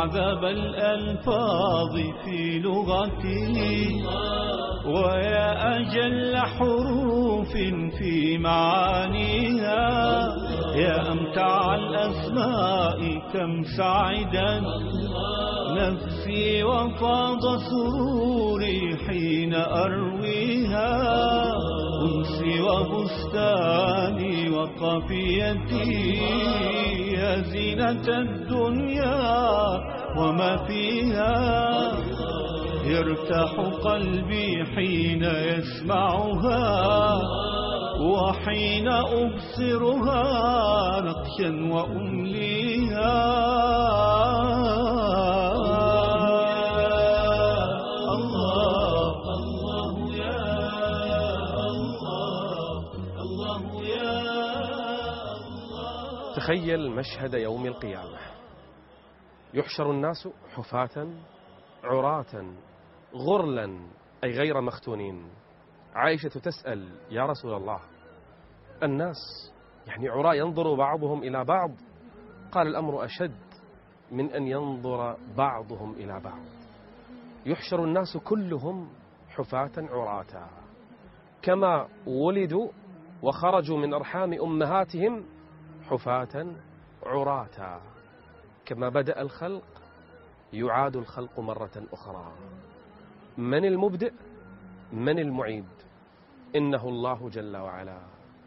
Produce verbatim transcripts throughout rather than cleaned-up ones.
أعذب الألفاظ في لغته، ويا أجل حروف في معانيها، يا أمتع الأسماء كم سعدت نفسي وفاض سروري حين أرويها، أنسي وبستاني وقافيتي يا زينة الدنيا وما فيها، يرتاح قلبي حين يسمعها وحين أبصرها نقشا وأمليها. الله الله يا الله الله يا الله. تخيل مشهد يوم القيامة، يحشر الناس حفاة عراة غرلا أي غير مختونين. عائشة تسأل يا رسول الله، الناس يعني عراة ينظر بعضهم إلى بعض؟ قال الأمر أشد من أن ينظر بعضهم إلى بعض. يحشر الناس كلهم حفاة عراة كما ولدوا وخرجوا من أرحام أمهاتهم حفاة عراة، كما بدأ الخلق يعاد الخلق مرة أخرى. من المبدئ؟ من المعيد؟ إنه الله جل وعلا.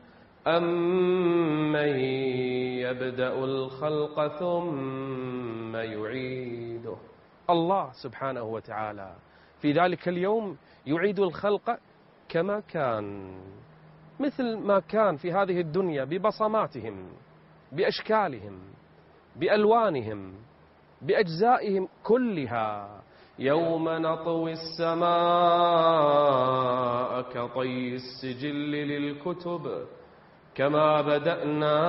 أمن يبدأ الخلق ثم يعيده. الله سبحانه وتعالى في ذلك اليوم يعيد الخلق كما كان، مثل ما كان في هذه الدنيا، ببصماتهم، بأشكالهم، بألوانهم، بأجزائهم كلها. يوم نطوي السماء كطي السجل للكتب كما بدأنا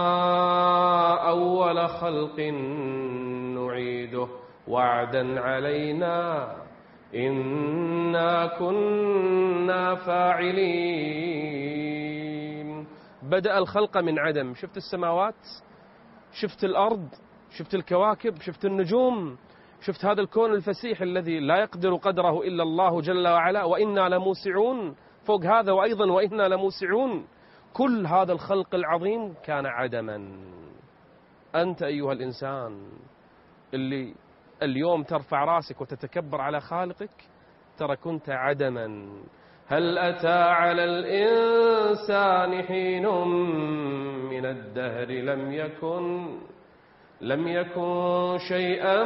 أول خلق نعيده وعدا علينا إنا كنا فاعلين. بدأ الخلق من عدم. شفت السماوات، شفت الأرض، شفت الكواكب، شفت النجوم، شفت هذا الكون الفسيح الذي لا يقدر قدره إلا الله جل وعلا، وإنا لموسعون. فوق هذا وأيضا وإنا لموسعون. كل هذا الخلق العظيم كان عدما. أنت أيها الإنسان اللي اليوم ترفع راسك وتتكبر على خالقك، ترى كنت عدما. هل أتى على الإنسان حين من الدهر لم يكن لم يكن شيئا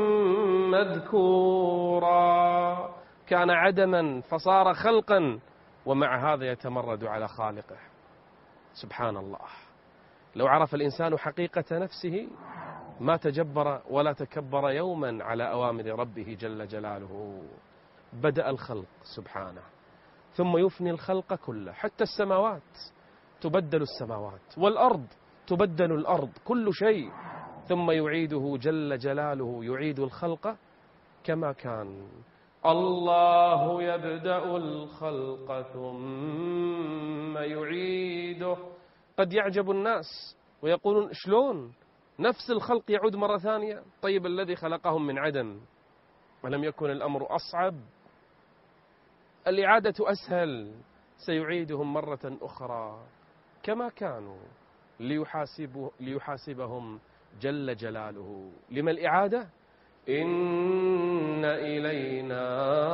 مذكورا. كان عدما فصار خلقا، ومع هذا يتمرد على خالقه. سبحان الله. لو عرف الإنسان حقيقة نفسه ما تجبر ولا تكبر يوما على أوامر ربه جل جلاله. بدأ الخلق سبحانه ثم يفني الخلق كله، حتى السماوات تبدل السماوات، والأرض تبدل الأرض، كل شيء، ثم يعيده جل جلاله، يعيد الخلق كما كان. الله يبدأ الخلق ثم يعيده. قد يعجب الناس ويقولون شلون نفس الخلق يعود مرة ثانية؟ طيب الذي خلقهم من عدم ولم يكن الأمر أصعب؟ الإعادة أسهل. سيعيدهم مرة أخرى كما كانوا ليحاسب ليحاسبهم جل جلاله. لما الإعادة؟ إن إلينا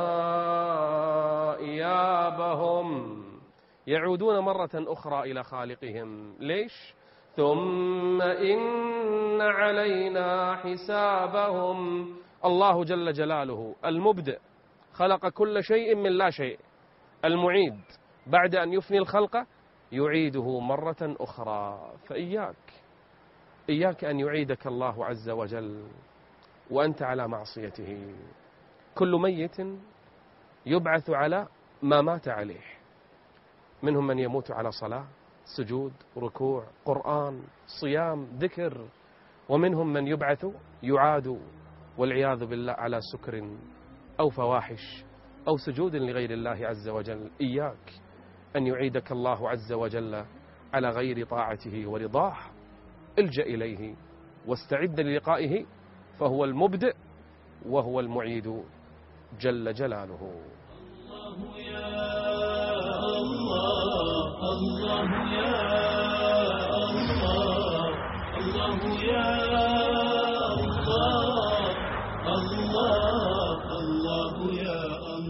إيابهم. يعودون مرة أخرى إلى خالقهم. ليش؟ ثم إن علينا حسابهم. الله جل جلاله المبدئ خلق كل شيء من لا شيء، المعيد بعد أن يفني الخلق يعيده مرة أخرى. فإياك إياك أن يعيدك الله عز وجل وأنت على معصيته. كل ميت يبعث على ما مات عليه. منهم من يموت على صلاة، سجود، ركوع، قرآن، صيام، ذكر، ومنهم من يبعث يعاد والعياذ بالله على سكر أو فواحش أو سجود لغير الله عز وجل. إياك أن يعيدك الله عز وجل على غير طاعته ورضاه. الجأ إليه واستعد للقائه فهو المبدئ وهو المعيد جل جلاله. الله يا الله الله يا الله الله يا الله الله الله يا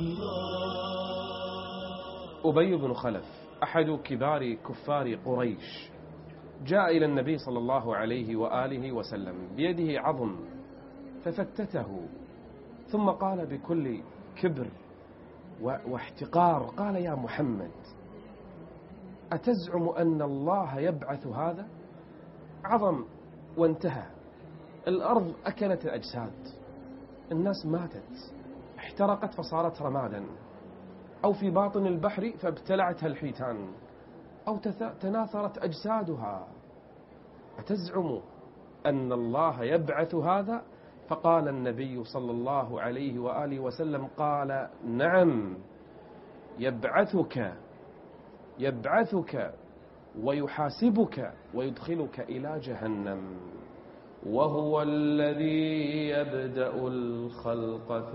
الله. أبي بن خلف أحد كبار كفار قريش جاء إلى النبي صلى الله عليه وآله وسلم بيده عظم ففتته، ثم قال بكل كبر واحتقار، قال: يا محمد، أتزعم أن الله يبعث هذا؟ عظم وانتهى. الأرض أكلت الأجساد، الناس ماتت، احترقت فصارت رمادا، أو في باطن البحر فابتلعتها الحيتان، أو تناثرت أجسادها. أتزعم أن الله يبعث هذا؟ فقال النبي صلى الله عليه وآله وسلم قال: نعم، يبعثك يبعثك ويحاسبك ويدخلك إلى جهنم، وهو الذي يبدأ الخلق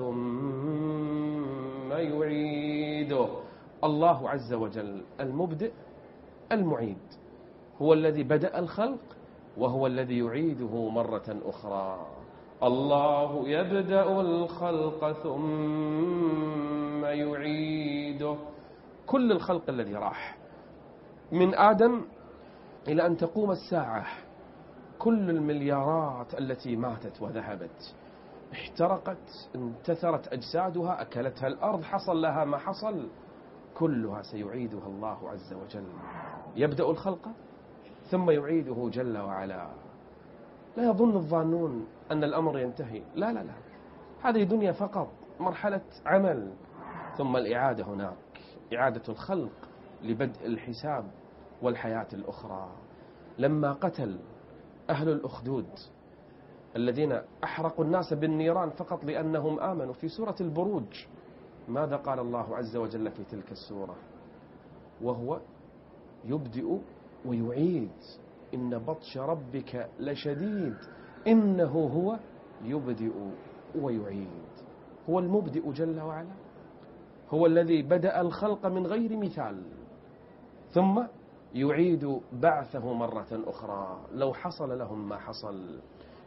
ثم يعيده. الله عز وجل المبدئ المعيد، هو الذي بدأ الخلق وهو الذي يعيده مرة أخرى. الله يبدأ الخلق ثم يعيده. كل الخلق الذي راح من آدم إلى أن تقوم الساعة، كل المليارات التي ماتت وذهبت، احترقت، انتثرت أجسادها، أكلتها الأرض، حصل لها ما حصل، كلها سيعيدها الله عز وجل. يبدأ الخلق ثم يعيده جل وعلا. لا يظن الظانون أن الأمر ينتهي، لا لا لا، هذه دنيا فقط، مرحلة عمل، ثم الإعادة هناك، إعادة الخلق لبدء الحساب والحياة الأخرى. لما قتل أهل الأخدود الذين أحرقوا الناس بالنيران فقط لأنهم آمنوا في سورة البروج، ماذا قال الله عز وجل في تلك السورة؟ وهو يبدئ ويعيد، إن بطش ربك لشديد إنه هو يبدئ ويعيد. هو المبدئ جل وعلا، هو الذي بدأ الخلق من غير مثال ثم يعيد بعثه مرة أخرى لو حصل لهم ما حصل.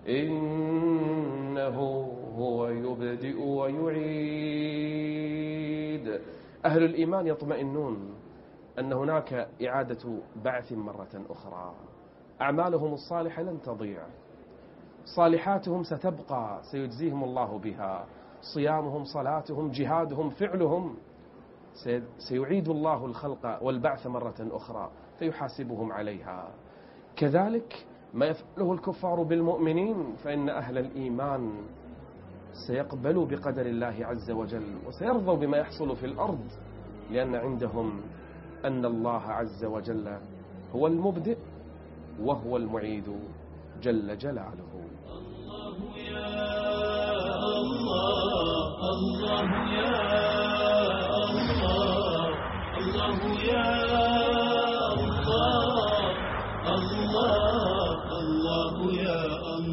إنه هو يبدئ ويعيد. أهل الإيمان يطمئنون أن هناك إعادة بعث مرة أخرى. أعمالهم الصالحة لن تضيع، صالحاتهم ستبقى، سيجزيهم الله بها، صيامهم، صلاتهم، جهادهم، فعلهم، سيعيد الله الخلق والبعث مرة أخرى فيحاسبهم عليها. كذلك ما يفعله الكفار بالمؤمنين، فإن أهل الإيمان سيقبلوا بقدر الله عز وجل وسيرضوا بما يحصل في الأرض، لأن عندهم أن الله عز وجل هو المبدئ وهو المعيد جل جلاله. الله يا الله الله يا الله الله يا الله الله الله يا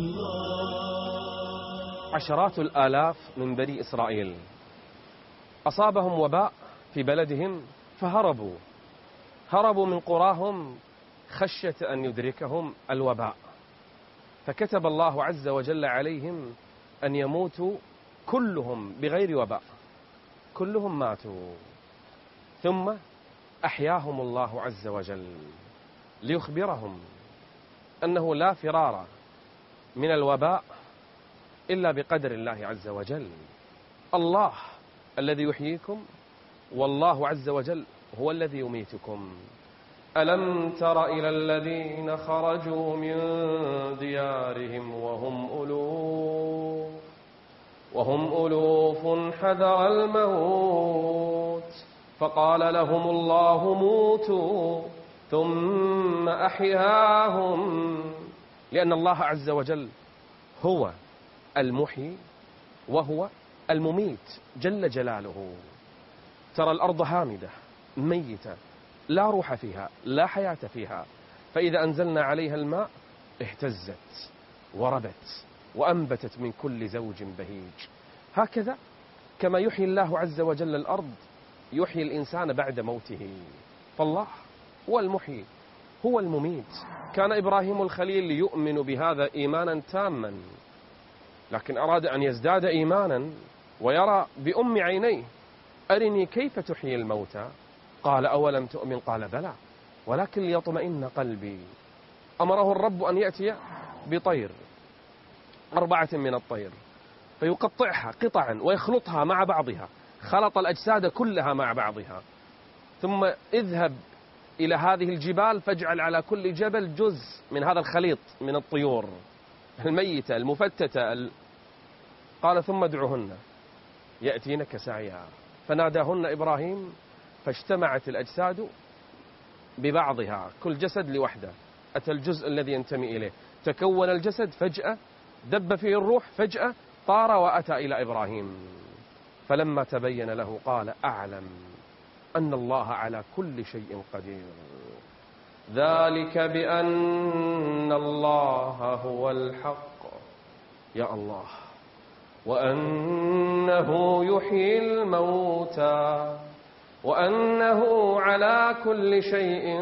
الله. عشرات الآلاف من بني إسرائيل أصابهم وباء في بلدهم فهربوا، هربوا من قراهم خشية أن يدركهم الوباء، فكتب الله عز وجل عليهم أن يموتوا كلهم بغير وباء، كلهم ماتوا، ثم أحياهم الله عز وجل ليخبرهم أنه لا فرار من الوباء إلا بقدر الله عز وجل. الله الذي يحييكم والله عز وجل هو الذي يميتكم. ألم تر إلى الذين خرجوا من ديارهم وهم ألوف وهم ألوف حذر الموت فقال لهم الله موتوا ثم أحياهم، لأن الله عز وجل هو المحيي وهو المميت جل جلاله. ترى الأرض هامدة ميتة لا روح فيها، لا حياة فيها، فإذا أنزلنا عليها الماء اهتزت وربت وأنبتت من كل زوج بهيج. هكذا كما يحيي الله عز وجل الأرض يحيي الإنسان بعد موته. فالله هو المحيي هو المميت. كان إبراهيم الخليل يؤمن بهذا إيمانا تاما، لكن أراد أن يزداد إيمانا ويرى بأم عينيه: أرني كيف تحيي الموتى. قال: أولم تؤمن؟ قال: بلى ولكن ليطمئن قلبي. أمره الرب أن يأتي بطير، أربعة من الطير، فيقطعها قطعا ويخلطها مع بعضها، خلط الأجساد كلها مع بعضها، ثم اذهب إلى هذه الجبال فاجعل على كل جبل جزء من هذا الخليط من الطيور الميتة المفتتة ال... قال: ثم ادعهن يأتينك سعيا. فناداهن إبراهيم فاجتمعت الأجساد ببعضها، كل جسد لوحده، أتى الجزء الذي ينتمي إليه، تكون الجسد، فجأة دب فيه الروح، فجأة طار وأتى إلى إبراهيم. فلما تبين له قال: أعلم أن الله على كل شيء قدير. ذلك بأن الله هو الحق، يا الله، وأنه يحيي الموتى وأنه على كل شيء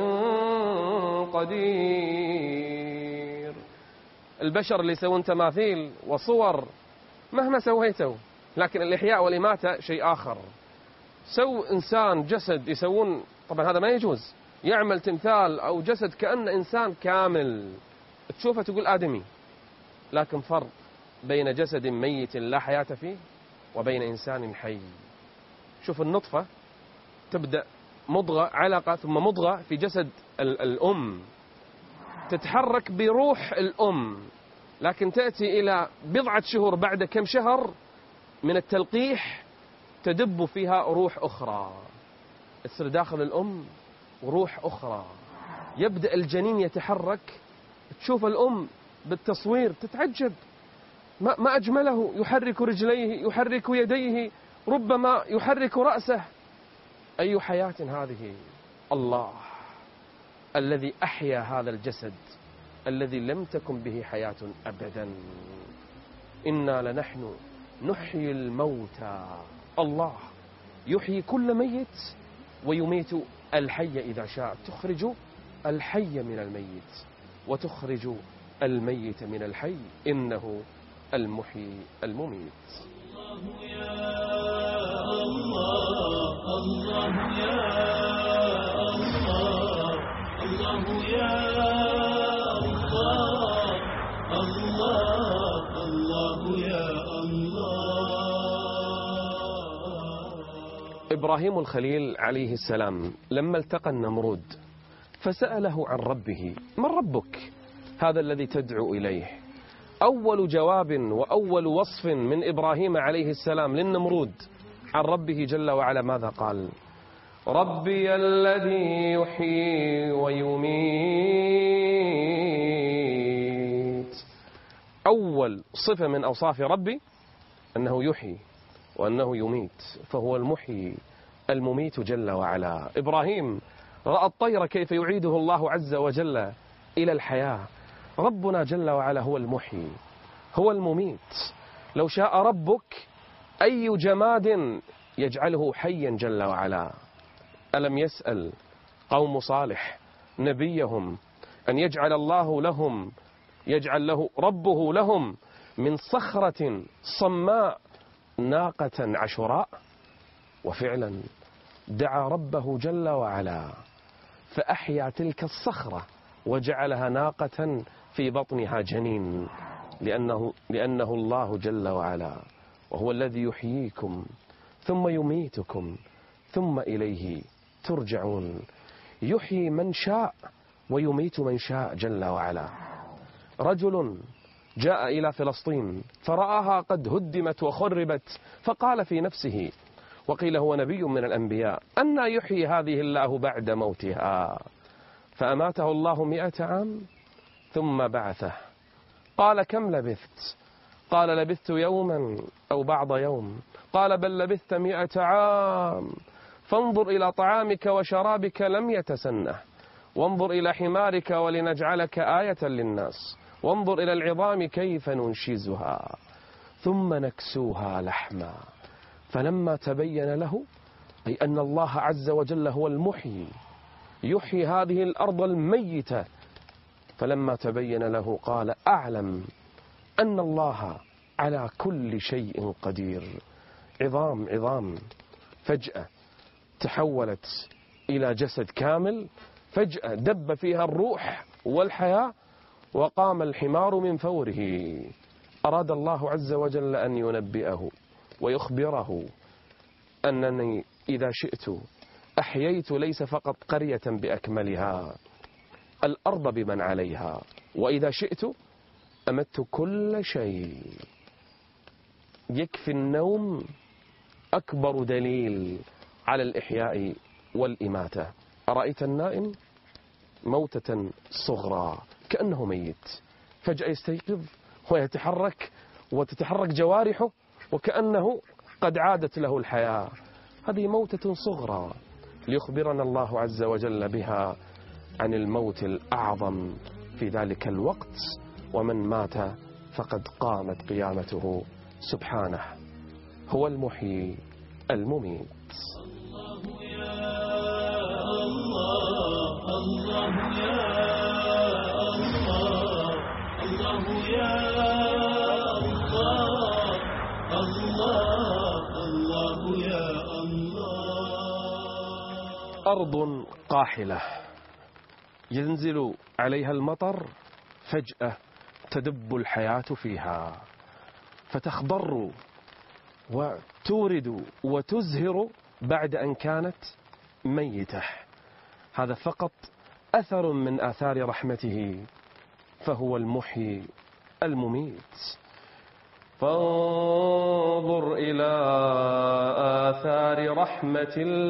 قدير. البشر اللي يسوون تماثيل وصور مهما سويتوا، لكن الإحياء والإماتة شيء آخر. سو إنسان جسد يسوون، طبعا هذا ما يجوز، يعمل تمثال أو جسد كأنه إنسان كامل، تشوفه تقول آدمي، لكن فرق بين جسد ميت لا حياة فيه وبين إنسان حي. شوف النطفة تبدأ مضغة علقة ثم مضغة في جسد الأم، تتحرك بروح الأم، لكن تأتي إلى بضعة شهور بعد كم شهر من التلقيح تدب فيها روح أخرى، تصير داخل الأم وروح أخرى. يبدأ الجنين يتحرك، تشوف الأم بالتصوير تتعجب، ما, ما أجمله، يحرك رجليه، يحرك يديه، ربما يحرك رأسه. أي حياة هذه؟ الله الذي أحيا هذا الجسد الذي لم تكن به حياة أبدا. إنا لنحن نحيي الموتى. الله يحيي كل ميت ويميت الحي إذا شاء. تخرج الحي من الميت وتخرج الميت من الحي، إنه المحيي المميت. الله يا الله، الله يا الله، الله يا الله، الله الله يا الله. إبراهيم الخليل عليه السلام لما التقى النمرود فسأله عن ربه: من ربك هذا الذي تدعو إليه؟ أول جواب وأول وصف من إبراهيم عليه السلام للنمرود عن ربه جل وعلا ماذا قال؟ ربي الذي يحيي ويميت. أول صفة من أوصاف ربي أنه يحيي وأنه يميت، فهو المحيي المميت جل وعلا. إبراهيم رأى الطير كيف يعيده الله عز وجل إلى الحياة. ربنا جل وعلا هو المحيي هو المميت. لو شاء ربك أي جماد يجعله حيا جل وعلا. ألم يسأل قوم صالح نبيهم أن يجعل الله لهم يجعل له ربه لهم من صخرة صماء ناقة عشراء؟ وفعلا دعا ربه جل وعلا فأحيا تلك الصخرة وجعلها ناقة في بطنها جنين، لأنه, لأنه الله جل وعلا، وهو الذي يحييكم ثم يميتكم ثم إليه ترجعون. يحيي من شاء ويميت من شاء جل وعلا. رجل جاء إلى فلسطين فرآها قد هدمت وخربت، فقال في نفسه، وقيل هو نبي من الأنبياء: أنى يحيي هذه الله بعد موتها؟ فأماته الله مئة عام ثم بعثه. قال: كم لبثت؟ قال: لبثت يوما أو بعض يوم. قال: بل لبثت مئة عام. فانظر إلى طعامك وشرابك لم يتسنه، وانظر إلى حمارك ولنجعلك آية للناس، وانظر إلى العظام كيف ننشزها ثم نكسوها لحما. فلما تبين له أي أن الله عز وجل هو المحيي يحيي هذه الأرض الميتة، فلما تبين له قال أعلم أن الله على كل شيء قدير. عظام عظام فجأة تحولت إلى جسد كامل، فجأة دب فيها الروح والحياة وقام الحمار من فوره. أراد الله عز وجل أن ينبئه ويخبره أنني إذا شئت أحييت ليس فقط قرية بأكملها، الأرض بمن عليها، وإذا شئت أمت كل شيء. يكفي النوم أكبر دليل على الإحياء والإماتة. أرأيت النائم موتة صغرى كأنه ميت، فجأة يستيقظ ويتحرك وتتحرك جوارحه وكأنه قد عادت له الحياة. هذه موتة صغرى ليخبرنا الله عز وجل بها عن الموت الأعظم في ذلك الوقت، ومن مات فقد قامت قيامته سبحانه. هو المحيي المميت. الله يا الله، الله يا الله، الله يا الله، الله الله يا الله. أرض قاحلة ينزل عليها المطر، فجأة تدب الحياة فيها فتخضر وتورد وتزهر بعد أن كانت ميتة. هذا فقط أثر من آثار رحمته، فهو المحيي المميت. فانظر إلى آثار رحمة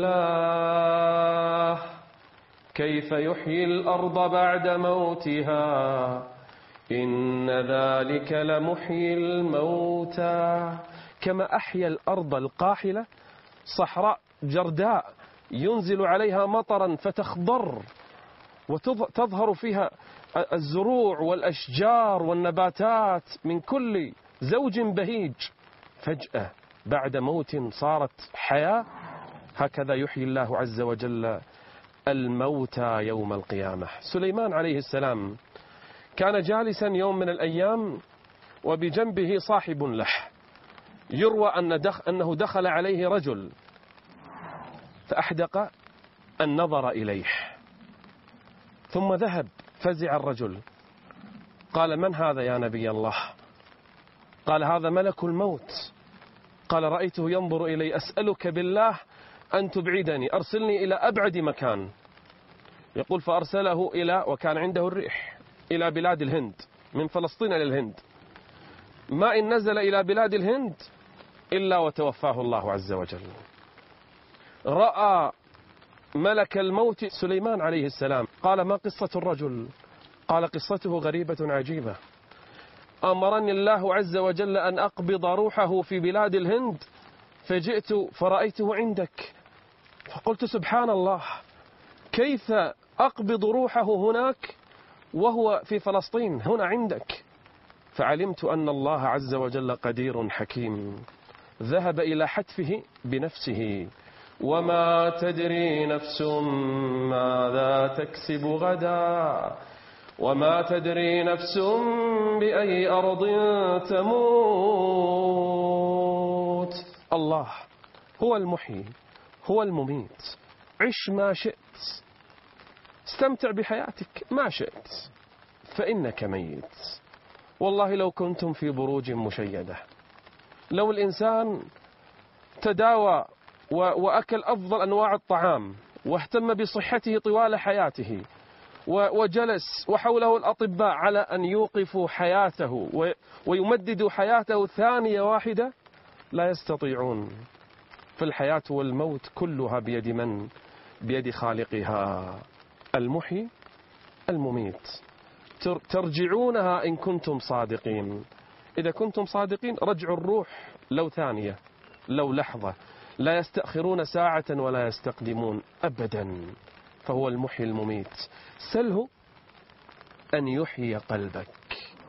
الله كيف يحيي الأرض بعد موتها، إن ذلك لمحيي الموتى. كما أحيا الأرض القاحلة صحراء جرداء ينزل عليها مطرا فتخضر وتظهر فيها الزروع والأشجار والنباتات من كل زوج بهيج، فجأة بعد موت صارت حياة. هكذا يحيي الله عز وجل الموتى يوم القيامة. سليمان عليه السلام كان جالسا يوم من الأيام وبجنبه صاحب له، يروى أن دخ أنه دخل عليه رجل فأحدق النظر إليه ثم ذهب. فزع الرجل قال من هذا يا نبي الله؟ قال هذا ملك الموت. قال رأيته ينظر إلي، أسألك بالله أن تبعدني، أرسلني إلى أبعد مكان. يقول فأرسله إلى، وكان عنده الريح، إلى بلاد الهند، من فلسطين إلى الهند. ما إن نزل إلى بلاد الهند إلا وتوفاه الله عز وجل. رأى ملك الموت سليمان عليه السلام. قال ما قصة الرجل؟ قال قصته غريبة عجيبة. أمرني الله عز وجل أن أقبض روحه في بلاد الهند، فجئت فرأيته عندك، فقلت سبحان الله، كيف أقبض روحه هناك وهو في فلسطين هنا عندك؟ فعلمت أن الله عز وجل قدير حكيم. ذهب إلى حتفه بنفسه. وما تدري نفس ماذا تكسب غدا، وما تدري نفس بأي أرض تموت. الله هو المحيي، هو المميت. عش ما شئت، استمتع بحياتك ما شئت، فإنك ميت. والله لو كنتم في بروج مشيدة، لو الإنسان تداوى وأكل أفضل أنواع الطعام واهتم بصحته طوال حياته وجلس وحوله الأطباء على أن يوقفوا حياته ويمددوا حياته ثانية واحدة، لا يستطيعون. فالحياة والموت كلها بيد من؟ بيد خالقها، المحيي المميت. ترجعونها إن كنتم صادقين. إذا كنتم صادقين رجعوا الروح لو ثانية، لو لحظة، لا يستأخرون ساعة ولا يستقدمون أبدا. فهو المحيي المميت. سله أن يحيي قلبك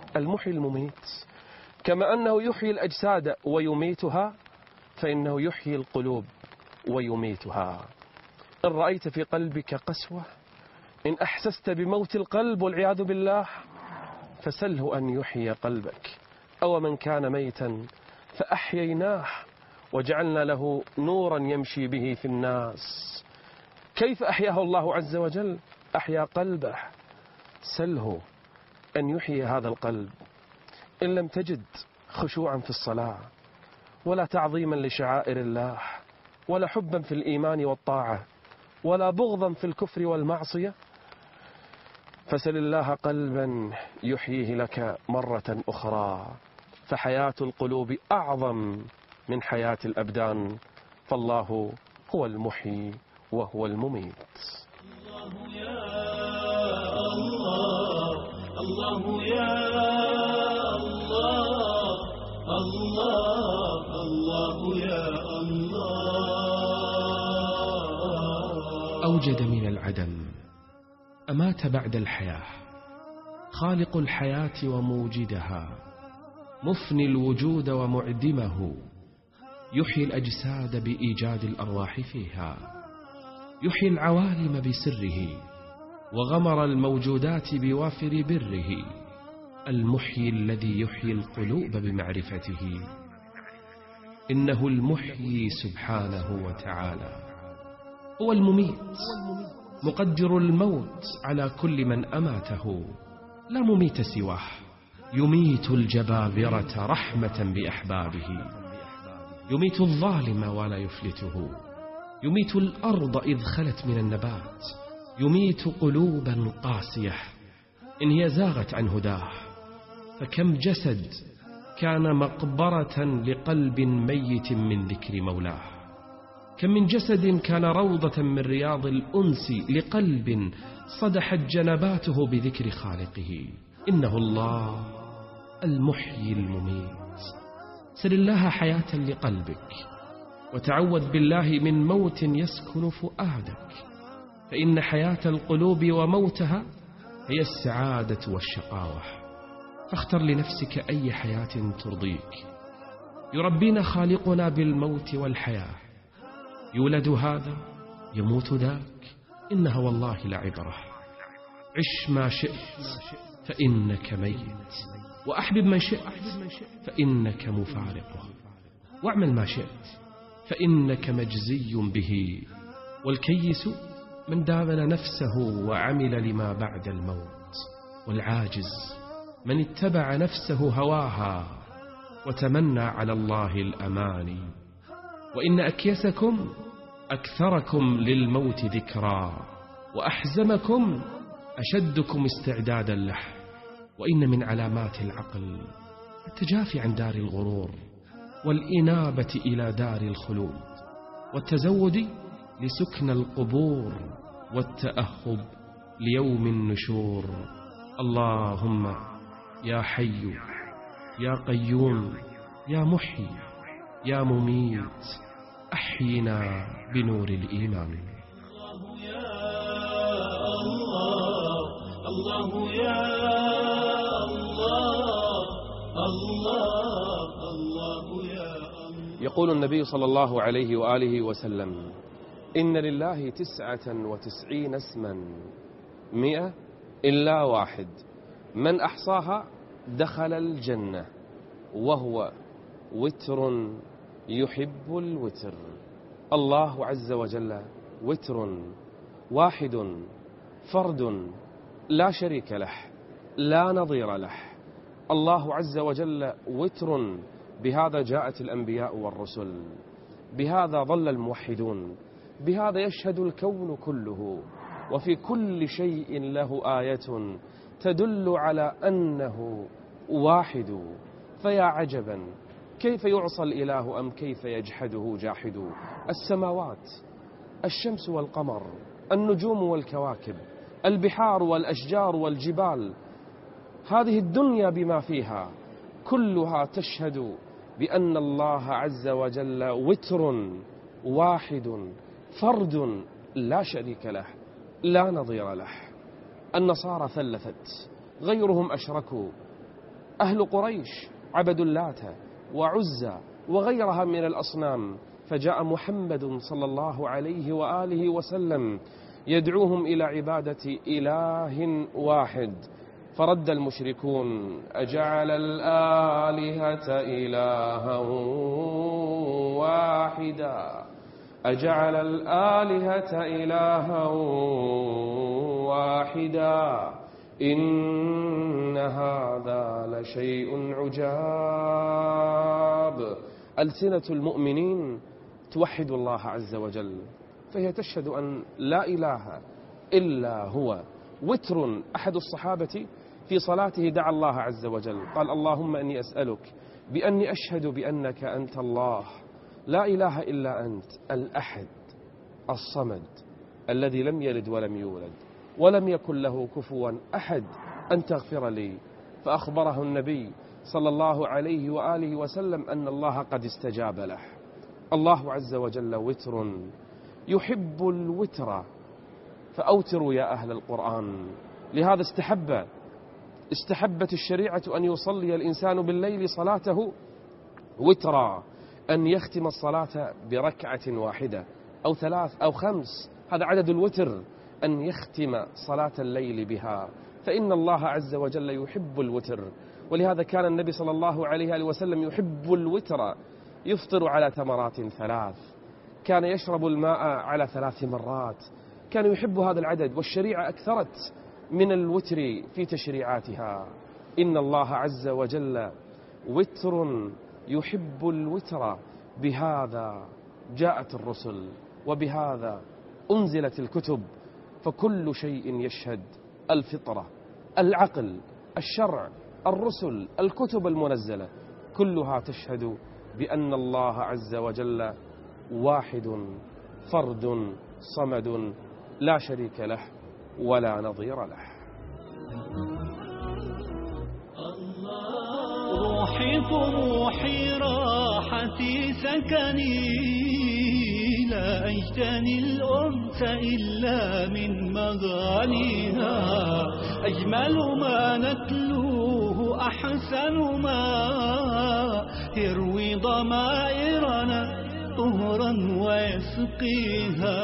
المحيي المميت. كما أنه يحيي الأجساد ويميتها، فإنه يحيي القلوب ويميتها. إن رأيت في قلبك قسوة، إن أحسست بموت القلب والعياذ بالله، فسله أن يحيي قلبك. أو من كان ميتا فأحييناه وجعلنا له نورا يمشي به في الناس. كيف أحياه الله عز وجل؟ أحيا قلبه. سله أن يحيي هذا القلب. إن لم تجد خشوعا في الصلاة، ولا تعظيما لشعائر الله، ولا حبا في الإيمان والطاعة، ولا بغضا في الكفر والمعصية، فسل الله قلبا يحييه لك مرة أخرى. فحياة القلوب أعظم من حياة الأبدان، فالله هو المحيي وهو المميت. الله يا الله، الله يا الله، الله الله يا الله. أوجد من العدم، أمات بعد الحياة، خالق الحياة وموجدها، مفني الوجود ومعدمه، يحيي الأجساد بإيجاد الأرواح فيها، يحيي العوالم بسره، وغمر الموجودات بوافر بره، المحيي الذي يحيي القلوب بمعرفته. إنه المحيي سبحانه وتعالى، هو المميت، مقدر الموت على كل من أماته، لا مميت سواه، يميت الجبابرة رحمة بأحبابه، يميت الظالم ولا يفلته، يميت الأرض إذ خلت من النبات، يميت قلوبا قاسية إن هي زاغت عن هداه. فكم جسد كان مقبرة لقلب ميت من ذكر مولاه، كم من جسد كان روضة من رياض الأنس لقلب صدحت جنباته بذكر خالقه. إنه الله المحيي المميت. سل الله حياة لقلبك، وتعوذ بالله من موت يسكن فؤادك، فإن حياة القلوب وموتها هي السعادة والشقاوة. فاختر لنفسك أي حياة ترضيك. يربينا خالقنا بالموت والحياة، يولد هذا يموت ذاك، إنها والله لعبرة. عش ما شئت فإنك ميت، وأحبب من شئت فإنك مفارقه، واعمل ما شئت فإنك مجزي به. والكيس من دامن نفسه وعمل لما بعد الموت، والعاجز من اتبع نفسه هواها وتمنى على الله الأماني. وإن أكيسكم أكثركم للموت ذكرا، وأحزمكم أشدكم استعدادا له. وإن من علامات العقل التجافي عن دار الغرور، والإنابة إلى دار الخلود، والتزود لسكن القبور، والتأهب ليوم النشور. اللهم يا حي يا قيوم يا محيي يا مميت، أحينا بنور الإيمان. الله يا الله، الله يا الله، الله الله يا الله. يقول النبي صلى الله عليه وآله وسلم: إن لله تسعة وتسعين اسما مئة إلا واحد، من أحصاها دخل الجنة، وهو وتر يحب الوتر. الله عز وجل وتر واحد فرد لا شريك له، لا نظير له. الله عز وجل وتر، بهذا جاءت الأنبياء والرسل، بهذا ظل الموحدون، بهذا يشهد الكون كله، وفي كل شيء له آية تدل على أنه واحد. فيا عجبا كيف يعصى الإله أم كيف يجحده جاحد. السماوات، الشمس والقمر، النجوم والكواكب، البحار والأشجار والجبال، هذه الدنيا بما فيها كلها تشهد بأن الله عز وجل وتر واحد فرد لا شريك له، لا نظير له. النصارى ثلثت، غيرهم أشركوا، أهل قريش عبدوا اللات وعزى وغيرها من الأصنام، فجاء محمد صلى الله عليه وآله وسلم يدعوهم إلى عبادة إله واحد، فرد المشركون: أجعل الآلهة إلها واحدا أجعل الآلهة إلها واحدا إن هذا لشيء عجاب. ألسنة المؤمنين توحد الله عز وجل، فهي تشهد أن لا إله إلا هو. وتر أحد الصحابة في صلاته دعا الله عز وجل، قال: اللهم إني أسألك بأني أشهد بأنك أنت الله لا إله إلا أنت الأحد الصمد الذي لم يلد ولم يولد ولم يكن له كفوا أحد أن تغفر لي. فأخبره النبي صلى الله عليه وآله وسلم أن الله قد استجاب له. الله عز وجل وتر يحب الوتر، فأوتروا يا أهل القرآن. لهذا استحب استحبت الشريعة أن يصلي الإنسان بالليل صلاته وترا، أن يختم الصلاة بركعة واحدة أو ثلاث أو خمس، هذا عدد الوتر، أن يختم صلاة الليل بها، فإن الله عز وجل يحب الوتر. ولهذا كان النبي صلى الله عليه وسلم يحب الوتر، يفطر على تمرات ثلاث، كان يشرب الماء على ثلاث مرات، كان يحب هذا العدد. والشريعة أكثرت من الوتر في تشريعاتها. إن الله عز وجل وتر يحب الوتر، بهذا جاءت الرسل وبهذا أنزلت الكتب، فكل شيء يشهد: الفطرة، العقل، الشرع، الرسل، الكتب المنزلة، كلها تشهد بأن الله عز وجل واحد فرد صمد لا شريك له ولا نظير له. روحي طموحي راحتي سكني، لا أجتني الأنس إلا من مغانيها. أجمل ما نتلوه أحسن ما يروي ضمائرنا طهرا ويسقيها.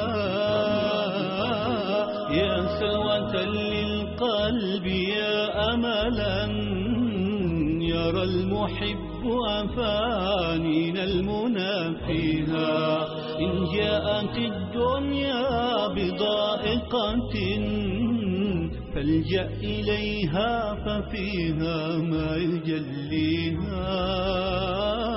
يا سلوة للقلب يا أملا يرى المحب أفانين المنى فيها. إن جاءت الدنيا بضائقة فالجأ إليها ففيها ما يجليها.